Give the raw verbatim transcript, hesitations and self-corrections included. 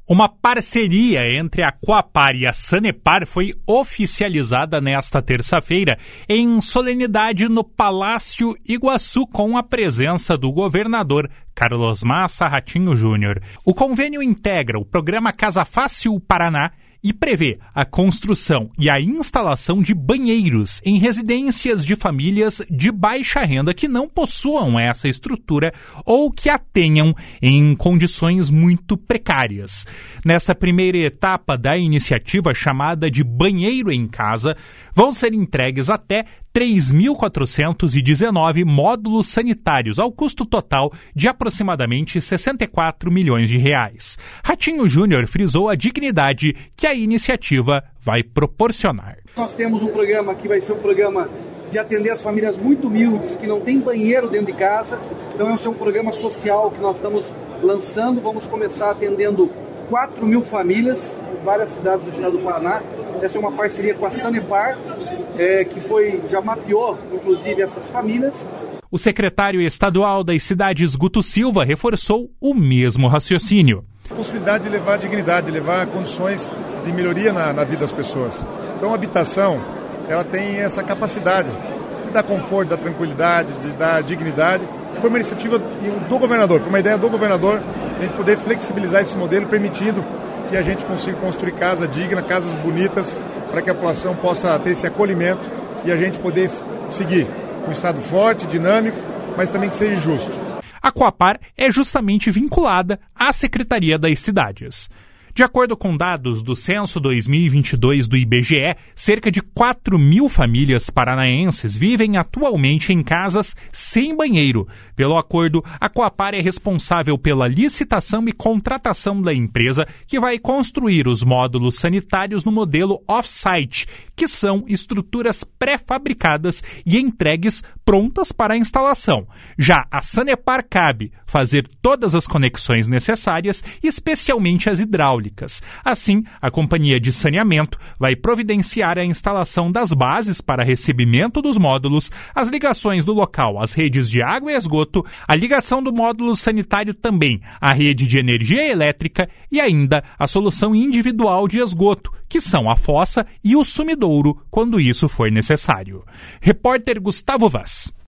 Uma parceria entre a Coapar e a Sanepar foi oficializada nesta terça-feira em solenidade no Palácio Iguaçu com a presença do governador Carlos Massa Ratinho Júnior. O convênio integra o programa Casa Fácil Paraná e prevê a construção e a instalação de banheiros em residências de famílias de baixa renda que não possuam essa estrutura ou que a tenham em condições muito precárias. Nesta primeira etapa da iniciativa, chamada de Banheiro em Casa, vão ser entregues até três mil quatrocentos e dezenove módulos sanitários, ao custo total de aproximadamente sessenta e quatro milhões de reais. Ratinho Júnior frisou a dignidade que a iniciativa vai proporcionar. Nós temos um programa que vai ser um programa de atender as famílias muito humildes, que não tem banheiro dentro de casa. Então esse é um programa social que nós estamos lançando. Vamos começar atendendo quatro mil famílias em várias cidades do estado do Paraná. Essa é uma parceria com a Sanepar, é, que foi, já mapeou, inclusive, essas famílias. O secretário estadual das cidades, Guto Silva, reforçou o mesmo raciocínio. A possibilidade de levar dignidade, de levar condições de melhoria na, na vida das pessoas. Então a habitação, ela tem essa capacidade de dar conforto, de dar tranquilidade, de dar dignidade. Foi uma iniciativa do governador, foi uma ideia do governador, a gente poder flexibilizar esse modelo, permitindo que a gente consiga construir casa digna, casas bonitas, para que a população possa ter esse acolhimento e a gente poder seguir com um estado forte, dinâmico, mas também que seja justo. A Coapar é justamente vinculada à Secretaria das Cidades. De acordo com dados do Censo dois mil e vinte e dois do I B G E, cerca de quatro mil famílias paranaenses vivem atualmente em casas sem banheiro. Pelo acordo, a Coapar é responsável pela licitação e contratação da empresa que vai construir os módulos sanitários no modelo off-site, que são estruturas pré-fabricadas e entregues prontas para a instalação. Já a Sanepar cabe fazer todas as conexões necessárias, especialmente as hidráulicas. Assim, a companhia de saneamento vai providenciar a instalação das bases para recebimento dos módulos, as ligações do local às redes de água e esgoto, a ligação do módulo sanitário também à rede de energia elétrica e ainda a solução individual de esgoto, que são a fossa e o sumidouro, quando isso for necessário. Repórter Gustavo Vaz.